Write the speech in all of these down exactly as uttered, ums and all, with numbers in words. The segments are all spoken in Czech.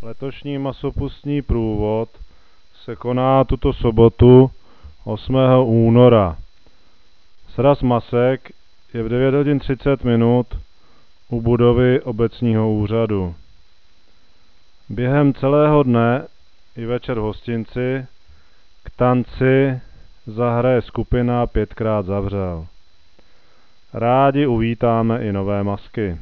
Letošní masopustní průvod se koná tuto sobotu osmého února. Sraz masek je v devět hodin třicet minut u budovy obecního úřadu. Během celého dne i večer v hostinci k tanci zahraje skupina Pětkrát zavřel. Rádi uvítáme i nové masky.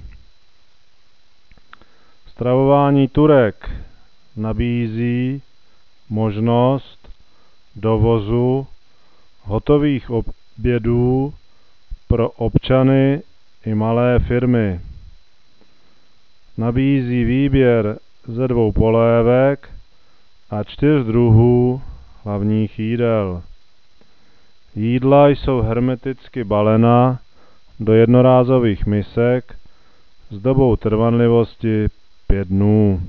Stravování Turek nabízí možnost dovozu hotových obědů pro občany i malé firmy. Nabízí výběr ze dvou polévek a čtyř druhů hlavních jídel. Jídla jsou hermeticky balena do jednorázových misek s dobou trvanlivosti pět dnů.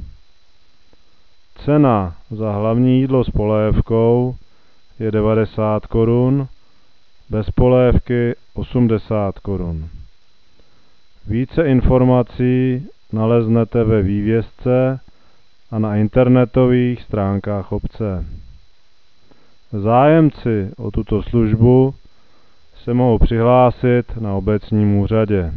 Cena za hlavní jídlo s polévkou je devadesát korun, bez polévky osmdesát korun. Více informací naleznete ve vývězce a na internetových stránkách obce. Zájemci o tuto službu se mohou přihlásit na obecním úřadě.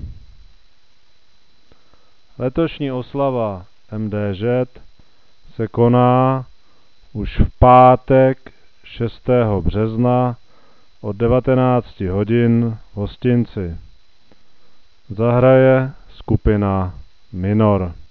Letošní oslava M D Ž se koná už v pátek šestého března od devatenácti hodin v hostinci. Zahraje skupina Minor.